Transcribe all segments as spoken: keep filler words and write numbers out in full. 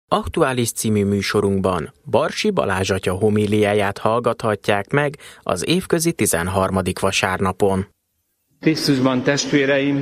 Aktuális című műsorunkban Barsi Balázs atya homíliáját hallgathatják meg az évközi tizenharmadik vasárnapon. Krisztusban, testvéreim,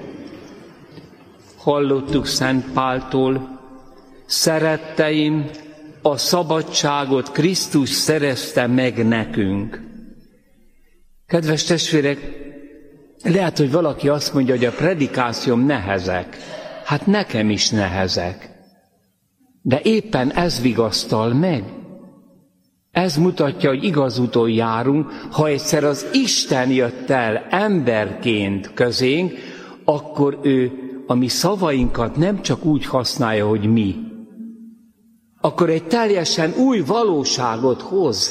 hallottuk Szent Páltól: szeretteim, a szabadságot Krisztus szerezte meg nekünk. Kedves testvérek, lehet, hogy valaki azt mondja, hogy a predikációm nehezek. Hát nekem is nehezek. De éppen ez vigasztal meg. Ez mutatja, hogy igaz úton járunk, ha egyszer az Isten jött el emberként közénk, akkor ő a mi szavainkat nem csak úgy használja, hogy mi. Akkor egy teljesen új valóságot hoz.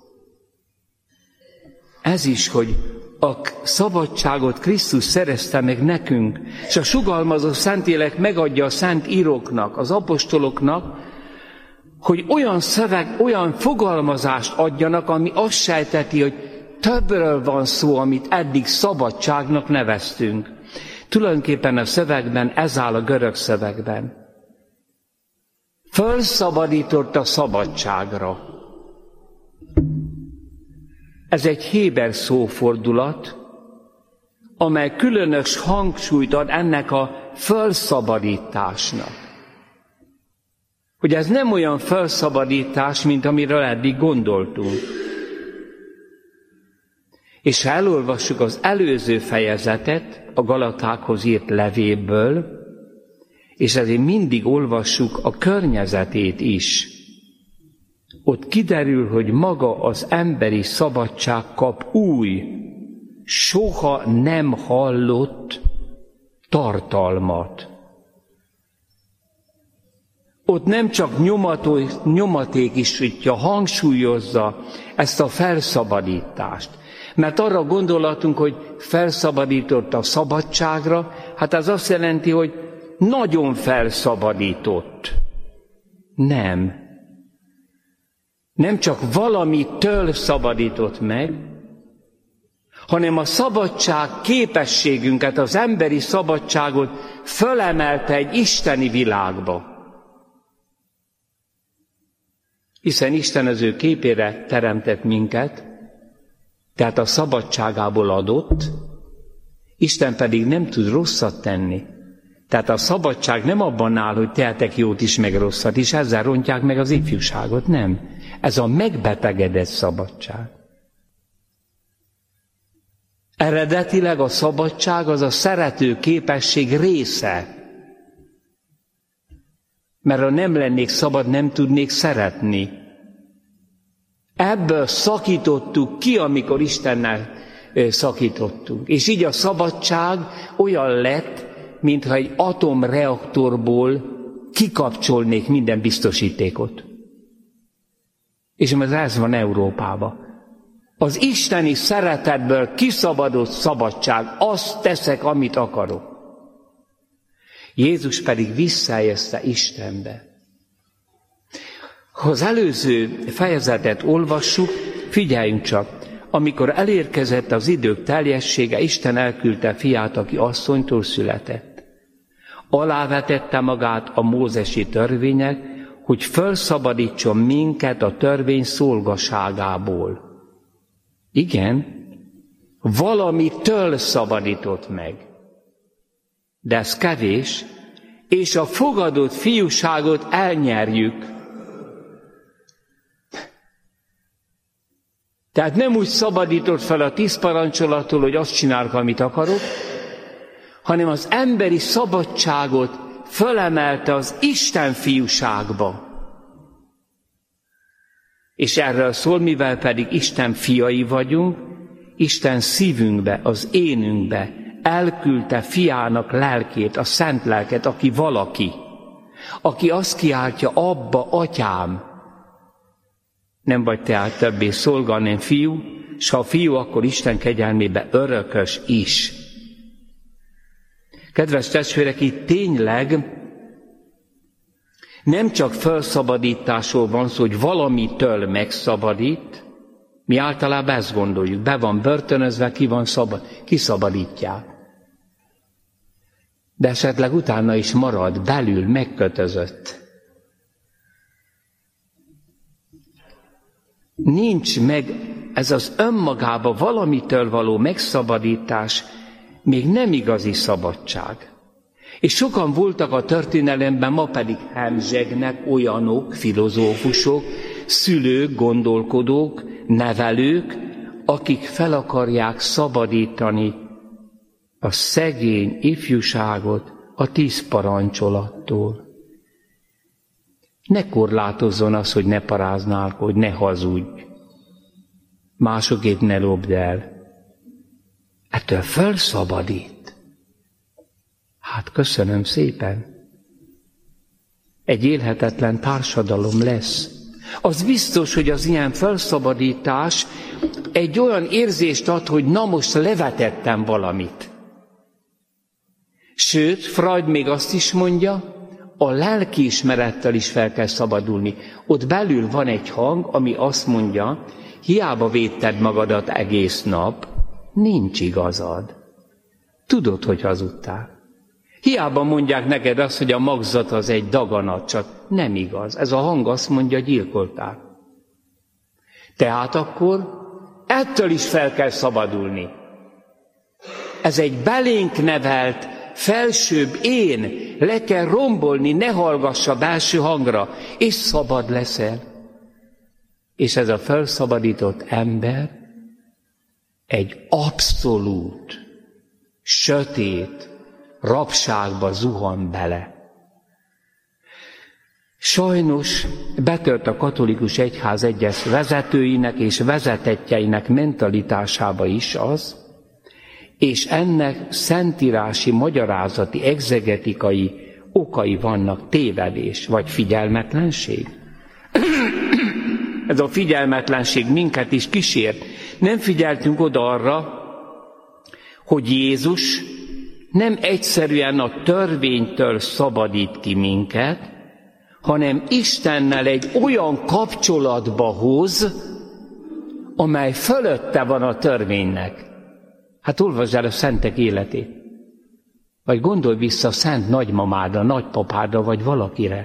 Ez is, hogy a szabadságot Krisztus szerezte meg nekünk, és a sugalmazó Szentlélek megadja a szent íróknak, az apostoloknak, hogy olyan szöveg, olyan fogalmazást adjanak, ami azt sejteti, hogy többről van szó, amit eddig szabadságnak neveztünk. Tulajdonképpen a szövegben ez áll a görög szövegben. Fölszabadított a szabadságra. Ez egy héber szófordulat, amely különös hangsúlyt ad ennek a fölszabadításnak. Hogy ez nem olyan fölszabadítás, mint amiről eddig gondoltunk. És ha elolvassuk az előző fejezetet a Galatákhoz írt levélből, és ezért mindig olvassuk a környezetét is, ott kiderül, hogy maga az emberi szabadság kap új, soha nem hallott tartalmat. Ott nem csak nyomató, nyomaték is, hogyha hangsúlyozza ezt a felszabadítást. Mert arra gondolatunk, hogy felszabadított a szabadságra, hát ez azt jelenti, hogy nagyon felszabadított. Nem. Nem csak valamitől szabadított meg, hanem a szabadság képességünket, az emberi szabadságot fölemelte egy isteni világba. Hiszen Isten az ő képére teremtett minket, tehát a szabadságából adott, Isten pedig nem tud rosszat tenni. Tehát a szabadság nem abban áll, hogy tehetek jót is, meg rosszat is, ezzel rontják meg az ifjúságot, nem. Ez a megbetegedett szabadság. Eredetileg a szabadság az a szerető képesség része. Mert ha nem lennék szabad, nem tudnék szeretni. Ebből szakítottuk ki, amikor Istennel szakítottunk. És így a szabadság olyan lett, mintha egy atomreaktorból kikapcsolnék minden biztosítékot. És most ez van Európában. Az isteni szeretetből kiszabadult szabadság, azt teszek, amit akarok. Jézus pedig visszajelzte Istenbe. Ha az előző fejezetet olvassuk, figyeljünk csak, amikor elérkezett az idők teljessége, Isten elküldte fiát, aki asszonytól született. Alávetette magát a mózesi törvények, hogy felszabadítson minket a törvény szolgaságából. Igen, valamitől szabadított meg. De ez kevés, és a fogadott fiúságot elnyerjük. Tehát nem úgy szabadított fel a tíz parancsolattól, hogy azt csinálok, amit akarok, hanem az emberi szabadságot fölemelte az Isten fiúságba. És erről szól, mivel pedig Isten fiai vagyunk, Isten szívünkbe, az énünkbe elküldte fiának lelkét, a szent lelket, aki valaki, aki azt kiáltja, Abba, atyám. Nem vagy tehát többé szolga, hanem fiú, és ha fiú, akkor Isten kegyelmébe örökös is. Kedves testvérek, itt tényleg nem csak felszabadításról van szó, hogy valamitől megszabadít, mi általában ezt gondoljuk, be van börtönözve, ki van szabad, kiszabadítják. De esetleg utána is marad belül megkötözött. nincs meg ez az önmagába valamitől való megszabadítás, még nem igazi szabadság. És sokan voltak a történelemben, ma pedig hemzsegnek olyanok, filozófusok, szülők, gondolkodók, nevelők, akik fel akarják szabadítani a szegény ifjúságot a tíz parancsolattól. Ne korlátozzon az, hogy ne paráználkodj, ne hazudj, másokét ne lopd el. Ettől felszabadít. Hát köszönöm szépen. Egy élhetetlen társadalom lesz. Az biztos, hogy az ilyen felszabadítás egy olyan érzést ad, hogy na most levetettem valamit. Sőt, Freud még azt is mondja, a lelkiismerettel is fel kell szabadulni. Ott belül van egy hang, ami azt mondja, hiába védted magadat egész nap, nincs igazad. Tudod, hogy hazudtál. Hiába mondják neked azt, hogy a magzat az egy daganat, csak nem igaz. Ez a hang azt mondja, gyilkoltál. Tehát akkor ettől is fel kell szabadulni. Ez egy belénk nevelt, felsőbb én, le kell rombolni, ne hallgass a belső hangra, és szabad leszel. És ez a felszabadított ember egy abszolút, sötét rabságba zuhan bele. Sajnos betört a katolikus egyház egyes vezetőinek és vezetettjeinek mentalitásába is az, és ennek szentírási, magyarázati, egzegetikai okai vannak, tévedés vagy figyelmetlenség. Ez a figyelmetlenség minket is kísért. Nem figyeltünk oda arra, hogy Jézus nem egyszerűen a törvénytől szabadít ki minket, hanem Istennel egy olyan kapcsolatba hoz, amely fölötte van a törvénynek. Hát olvasd el a szentek életét. Vagy gondolj vissza a szent nagymamádra, nagypapádra, vagy valakire.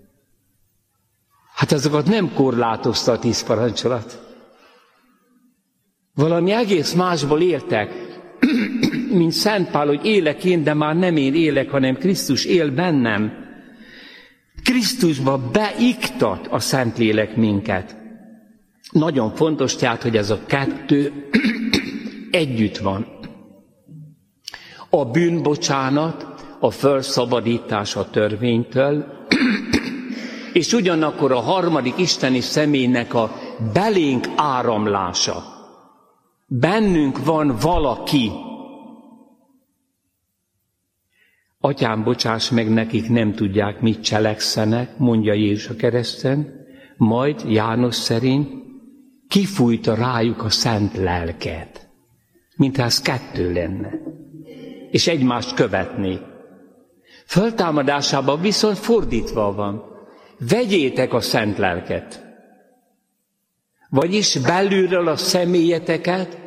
Hát azokat nem korlátozta a tíz parancsolat. Valami egész másból éltek, mint Szent Pál, hogy élek én, de már nem én élek, hanem Krisztus él bennem. Krisztusba beiktat a Szentlélek minket. Nagyon fontos tehát, hogy ez a kettő együtt van. A bűnbocsánat, a felszabadítás a törvénytől, és ugyanakkor a harmadik isteni személynek a belénk áramlása. Bennünk van valaki. Atyám, bocsáss meg nekik, nem tudják, mit cselekszenek, mondja Jézus a kereszten, majd János szerint kifújta rájuk a szent lelket, mintha ez kettő lenne, és egymást követné. Föltámadásában viszont fordítva van. Vegyétek a szent lelket. Vagyis belülről a személyeteket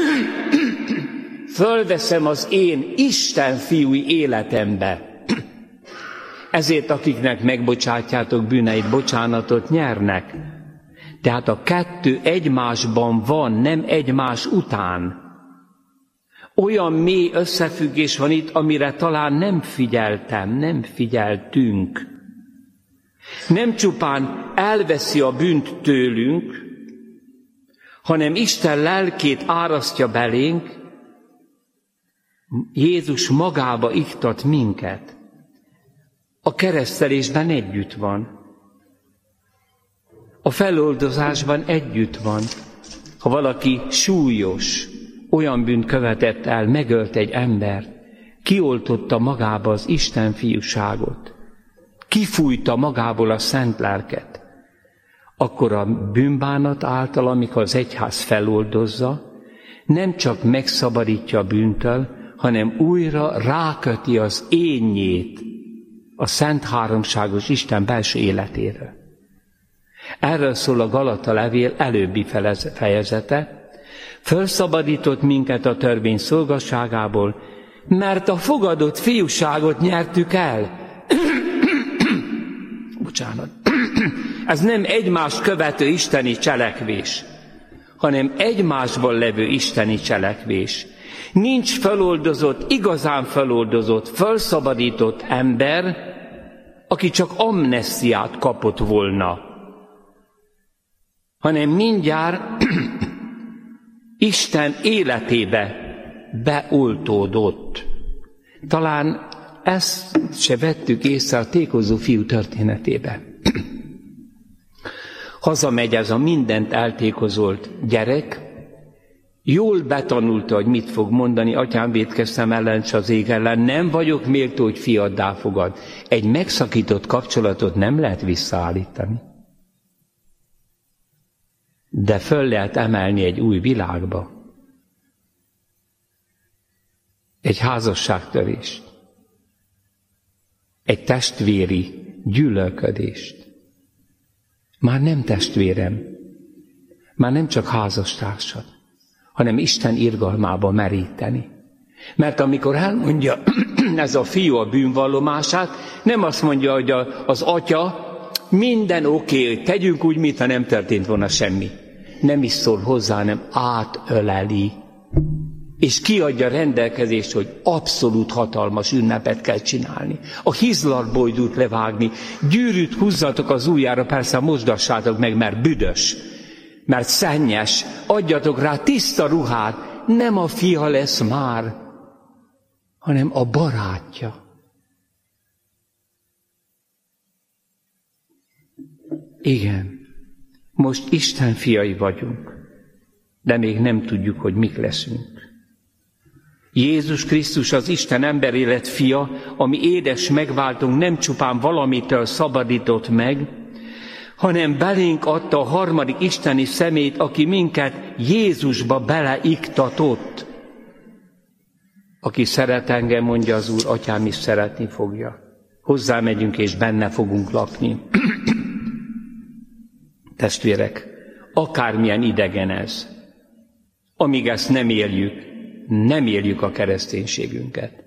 fölveszem az én Isten fiúi életembe. Ezért akiknek megbocsátjátok bűneit, bocsánatot nyernek. Tehát a kettő egymásban van, nem egymás után. Olyan mély összefüggés van itt, amire talán nem figyeltem, nem figyeltünk. Nem csupán elveszi a bűnt tőlünk, hanem Isten lelkét árasztja belénk, Jézus magába iktat minket. A keresztelésben együtt van. A feloldozásban együtt van. Ha valaki súlyos, olyan bűnt követett el, megölt egy embert, kioltotta magába az Isten fiúságot, kifújta magából a szent lelket, akkor a bűnbánat által, amikor az egyház feloldozza, nem csak megszabadítja a bűntől, hanem újra ráköti az énjét a szent háromságos Isten belső életére. Erről szól a Galata levél előbbi fejezete. Fölszabadított minket a törvény szolgasságából, mert a fogadott fiúságot nyertük el. bocsánat. Ez nem egymást követő isteni cselekvés, hanem egymásban levő isteni cselekvés. Nincs feloldozott, igazán feloldozott, felszabadított ember, aki csak amnesztiát kapott volna, hanem mindjárt Isten életébe beoltódott. Talán ezt se vettük észre a tékozó fiú történetébe. Hazamegy ez a mindent eltékozolt gyerek, jól betanulta, hogy mit fog mondani, atyám, vétkeztem ellen, s az ég ellen, nem vagyok méltó, hogy fiaddá fogad. Egy megszakított kapcsolatot nem lehet visszaállítani. De föl lehet emelni egy új világba. Egy házasságtörést. Egy testvéri gyűlölködést. Már nem testvérem, már nem csak házastársad, hanem Isten irgalmába meríteni. Mert amikor elmondja ez a fiú a bűnvallomását, nem azt mondja, hogy az atya minden oké, okay, tegyünk úgy, mintha nem történt volna semmi. Nem is szól hozzá, hanem átöleli. És kiadja rendelkezést, hogy abszolút hatalmas ünnepet kell csinálni. A hizlatbojdút levágni, gyűrűt húzzatok az ujjára, persze mosdassátok meg, mert büdös, mert szennyes, adjatok rá tiszta ruhát, nem a fia lesz már, hanem a barátja. Igen, most Isten fiai vagyunk, de még nem tudjuk, hogy mik leszünk. Jézus Krisztus az Isten emberi lett fia, ami édes megváltunk nem csupán valamitől szabadított meg, hanem belénk adta a harmadik isteni szemét, aki minket Jézusba beleiktatott. Aki szeret engem, mondja az Úr, atyám is szeretni fogja. Hozzá megyünk és benne fogunk lakni. Testvérek, akármilyen idegen ez, amíg ezt nem éljük, nem éljük a kereszténységünket.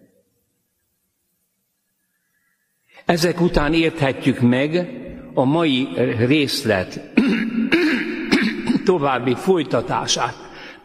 Ezek után érthetjük meg a mai részlet további folytatását.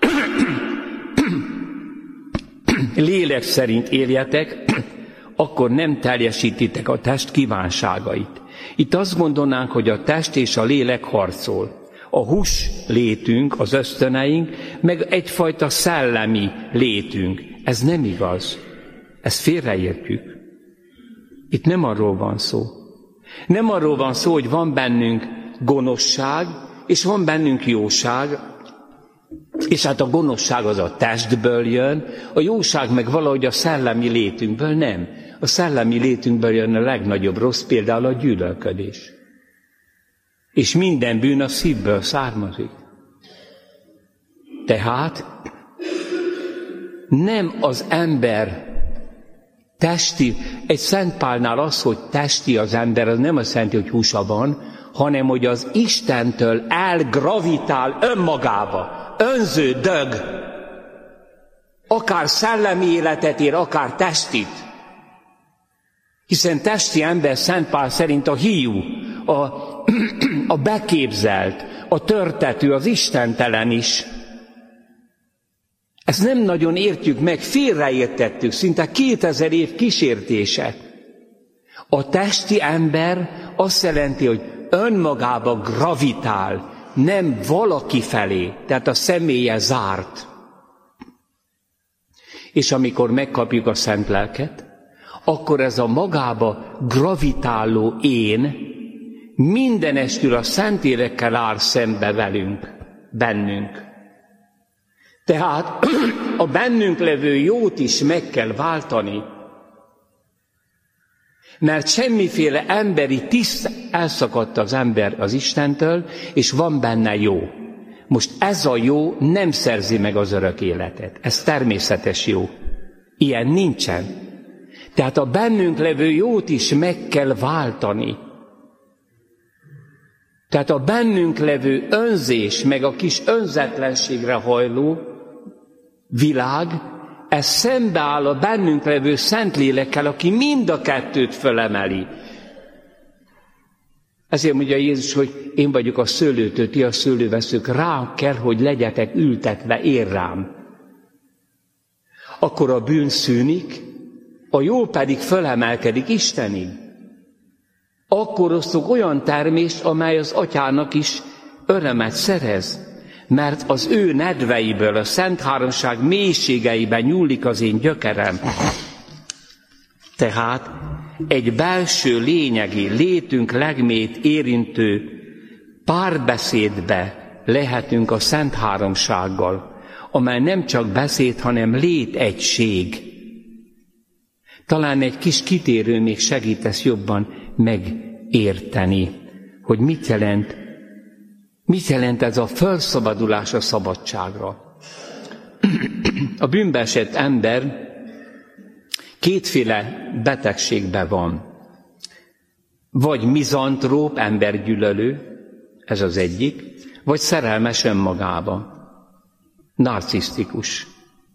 Lélek szerint éljetek, akkor nem teljesítitek a test kívánságait. Itt azt gondolnánk, hogy a test és a lélek harcol. A hús létünk, az ösztöneink, meg egyfajta szellemi létünk. Ez nem igaz. Ezt félreértjük. Itt nem arról van szó. Nem arról van szó, hogy van bennünk gonoszság, és van bennünk jóság, és hát a gonoszság az a testből jön, a jóság meg valahogy a szellemi létünkből nem. A szellemi létünkből jön a legnagyobb rossz, például a gyűlölködés. És minden bűn a szívből származik. Tehát nem az ember testi, egy Szent Pálnál az, hogy testi az ember, az nem azt jelenti, hogy húsa van, hanem hogy az Istentől elgravitál önmagába, önződög, akár szellemi életet ér, akár testit. Hiszen testi ember Szent Pál szerint a hiú, a, a beképzelt, a törtető, az istentelen is. Ezt nem nagyon értjük meg, félreértettük, szinte kétezer év kísértése. A testi ember azt jelenti, hogy önmagába gravitál, nem valaki felé, tehát a személye zárt. És amikor megkapjuk a Szent Lelket, akkor ez a magába gravitáló én mindenestül a Szentlélekkel áll szembe velünk, bennünk. Tehát a bennünk levő jót is meg kell váltani, mert semmiféle emberi tiszt elszakadt az ember az Istentől, és van benne jó. Most ez a jó nem szerzi meg az örök életet. Ez természetes jó. Ilyen nincsen. Tehát a bennünk levő jót is meg kell váltani. Tehát a bennünk levő önzés, meg a kis önzetlenségre hajló világ, ez szembeáll a bennünk levő Szentlélekkel, aki mind a kettőt fölemeli. Ezért mondja Jézus, hogy én vagyok a szőlőtő, ti a szőlőveszők, rám kell, hogy legyetek ültetve, ér rám. Akkor a bűn szűnik, a jó pedig fölemelkedik Istenig. Akkor osztok olyan termést, amely az atyának is örömet szerez, mert az ő nedveiből, a Szent Háromság mélységeiben nyúlik az én gyökerem. Tehát egy belső lényegi, létünk legmélyt érintő párbeszédbe lehetünk a Szent Háromsággal, amely nem csak beszéd, hanem létegység. Talán egy kis kitérő még segítesz jobban megérteni, hogy mit jelent, mit jelent ez a felszabadulás a szabadságra. A bűnbe esett ember kétféle betegségben van. Vagy mizantróp, embergyűlölő, ez az egyik, vagy szerelmes önmagába, narcisztikus.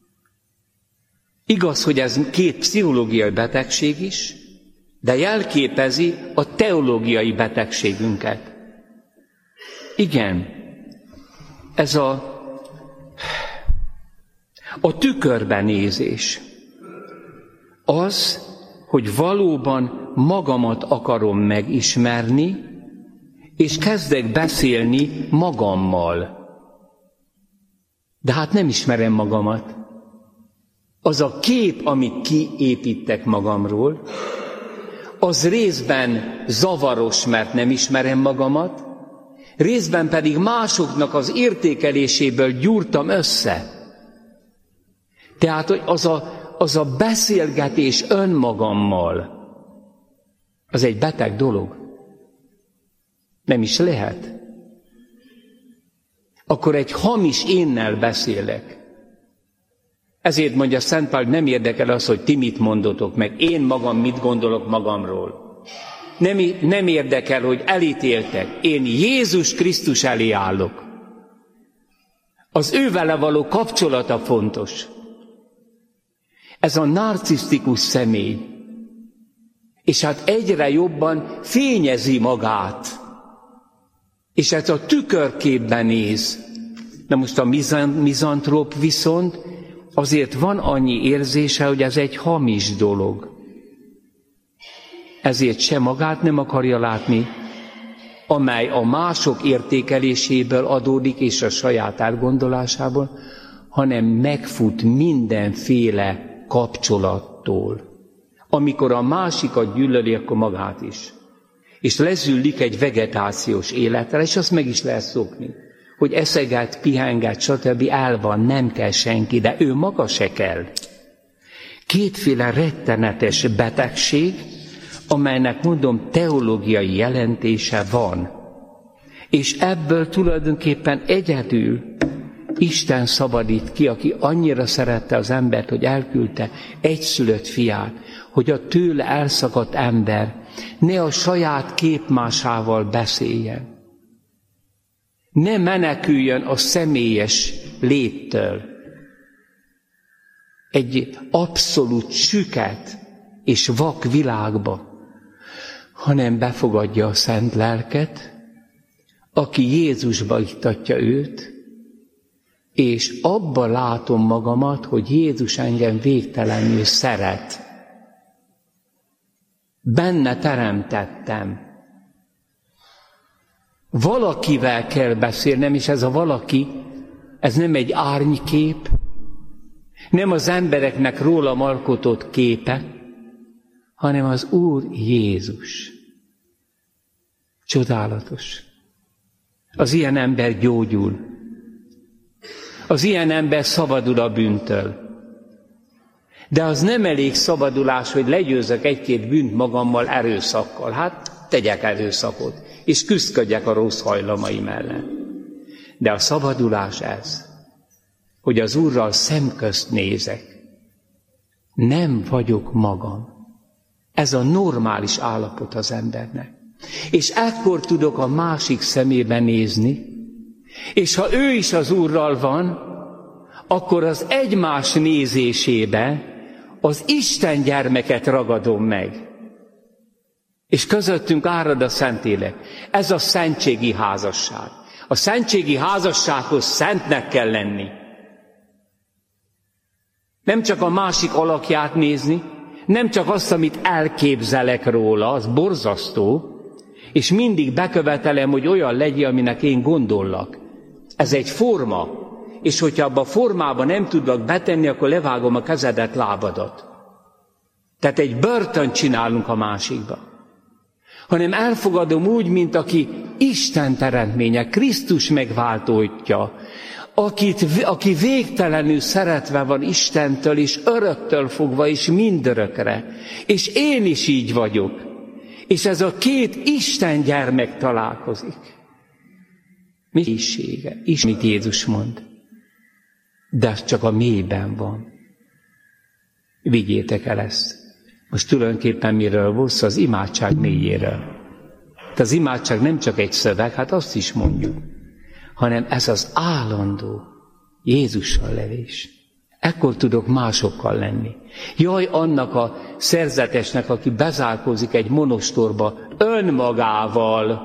Igaz, hogy ez két pszichológiai betegség is, de jelképezi a teológiai betegségünket. Igen, ez a, a tükörbenézés. Az, hogy valóban magamat akarom megismerni, és kezdek beszélni magammal. De hát nem ismerem magamat. Az a kép, amit kiépítek magamról, az részben zavaros, mert nem ismerem magamat, részben pedig másoknak az értékeléséből gyúrtam össze. Tehát, hogy az a, az a beszélgetés önmagammal, az egy beteg dolog. Nem is lehet. Akkor egy hamis énnel beszélek. Ezért mondja Szent Pál, nem érdekel az, hogy ti mit mondotok meg, én magam mit gondolok magamról. Nem, nem érdekel, hogy elítéltek. Én Jézus Krisztus elé állok. Az ő vele való kapcsolata fontos. Ez a narcisztikus személy, és hát egyre jobban fényezi magát, és ez a tükörképben néz. Na most a mizantróp viszont azért van annyi érzése, hogy ez egy hamis dolog. Ezért se magát nem akarja látni, amely a mások értékeléséből adódik, és a saját átgondolásából, hanem megfut mindenféle kapcsolattól. Amikor a másikat gyűlöli, akkor magát is. És lezüllik egy vegetációs életre, és azt meg is lehet szokni, hogy eszeget, pihenget, stb. El van, nem kell senki, de ő maga se kell. Kétféle rettenetes betegség, amelynek mondom teológiai jelentése van. És ebből tulajdonképpen egyedül Isten szabadít ki, aki annyira szerette az embert, hogy elküldte egyszülött fiát, hogy a tőle elszakadt ember ne a saját képmásával beszéljen. Ne meneküljön a személyes léttől. Egy abszolút süket és vak világba, hanem befogadja a Szent Lelket, aki Jézusba iktatja őt, és abba látom magamat, hogy Jézus engem végtelenül szeret. Benne teremtettem. Valakivel kell beszélnem, és ez a valaki, ez nem egy árnykép, nem az embereknek rólam alkotott képe, hanem az Úr Jézus. Csodálatos. Az ilyen ember gyógyul. Az ilyen ember szabadul a bűntől. De az nem elég szabadulás, hogy legyőzök egy-két bűnt magammal erőszakkal. Hát tegyek erőszakot, és küzdködjek a rossz hajlamaim ellen. De a szabadulás ez, hogy az Úrral szemközt nézek. Nem vagyok magam. Ez a normális állapot az embernek. És ekkor tudok a másik szemébe nézni, és ha ő is az Úrral van, akkor az egymás nézésébe az Isten gyermeket ragadom meg. és közöttünk árad a Szentlélek. Ez a szentségi házasság. A szentségi házassághoz szentnek kell lenni. Nem csak a másik alakját nézni, nem csak azt, amit elképzelek róla, az borzasztó, és mindig bekövetelem, hogy olyan legyen, aminek én gondollak. Ez egy forma, és hogyha abban a formában nem tudlak betenni, akkor levágom a kezedet, lábadat. Tehát egy börtönt csinálunk a másikba. Hanem elfogadom úgy, mint aki Isten teremtménye, Krisztus megváltótja, akit, aki végtelenül szeretve van Istentől, és öröktől fogva, és mindörökre. És én is így vagyok. És ez a két Isten gyermek találkozik. Mi isége? És mit Jézus mond. De ez csak a mélyben van. Vigyétek el ezt. Most tulajdonképpen miről volt szó? Az imádság mélyéről. De az imádság nem csak egy szöveg, hát azt is mondjuk, hanem ez az állandó Jézussal levés. Ekkor tudok másokkal lenni. Jaj annak a szerzetesnek, aki bezárkózik egy monostorba önmagával.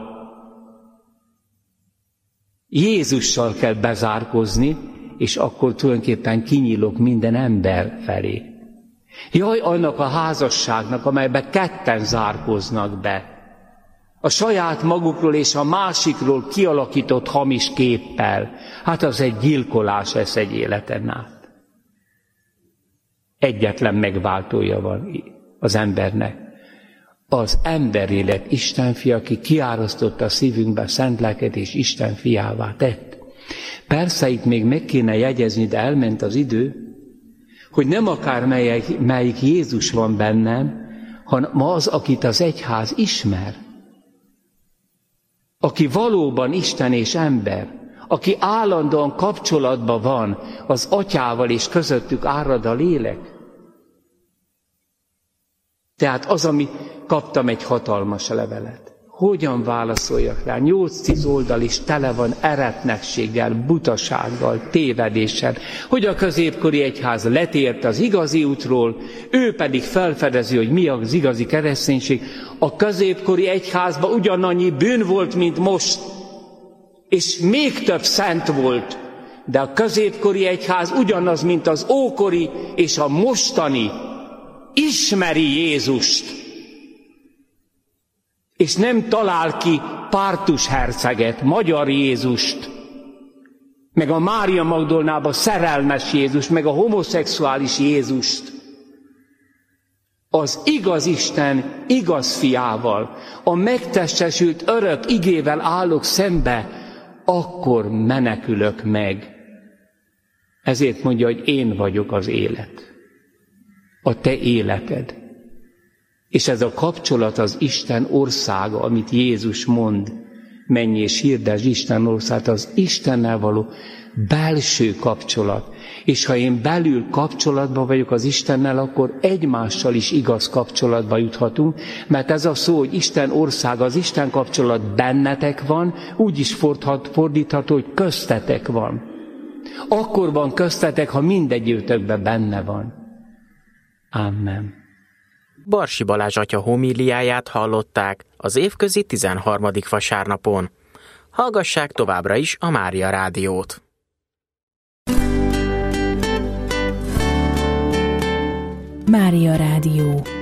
Jézussal kell bezárkózni, és akkor tulajdonképpen kinyílok minden ember felé. Jaj annak a házasságnak, amelyben ketten zárkóznak be. A saját magukról és a másikról kialakított hamis képpel. Hát az egy gyilkolás lesz egy életen át. Egyetlen megváltója van az embernek. Az emberélet Isten fia, aki kiárasztotta a szívünkbe szent lelket és Isten fiává tett. Persze itt még meg kéne jegyezni, de elment az idő, hogy nem akár melyik, melyik Jézus van bennem, hanem az, akit az egyház ismer. Aki valóban Isten és ember, aki állandóan kapcsolatban van az atyával, és közöttük árad a lélek. Tehát az, ami kaptam egy hatalmas levelet. Hogyan válaszoljak rá? Nyolc-tíz oldal is tele van eretnekséggel, butasággal, tévedéssel, hogy a középkori egyház letért az igazi útról, ő pedig felfedezi, hogy mi az igazi kereszténység. A középkori egyházban ugyanannyi bűn volt, mint most, és még több szent volt, de a középkori egyház ugyanaz, mint az ókori és a mostani, ismeri Jézust. És nem talál ki Pártus herceget, magyar Jézust, meg a Mária Magdolnába szerelmes Jézust, meg a homoszexuális Jézust. Az igaz Isten igaz fiával, a megtestesült örök igével állok szembe, akkor menekülök meg. Ezért mondja, hogy én vagyok az élet. A te életed. És ez a kapcsolat az Isten országa, amit Jézus mond, menj és hirdesd Isten országát, az Istennel való belső kapcsolat. És ha én belül kapcsolatban vagyok az Istennel, akkor egymással is igaz kapcsolatba juthatunk, mert ez a szó, hogy Isten országa, az Isten kapcsolat bennetek van, úgy is fordítható, hogy köztetek van. Akkor van köztetek, ha mindegyőtökben benne van. Amen. Barsi Balázs atya homíliáját hallották az évközi tizenharmadik vasárnapon. Hallgassák továbbra is a Mária Rádiót. Mária Rádió.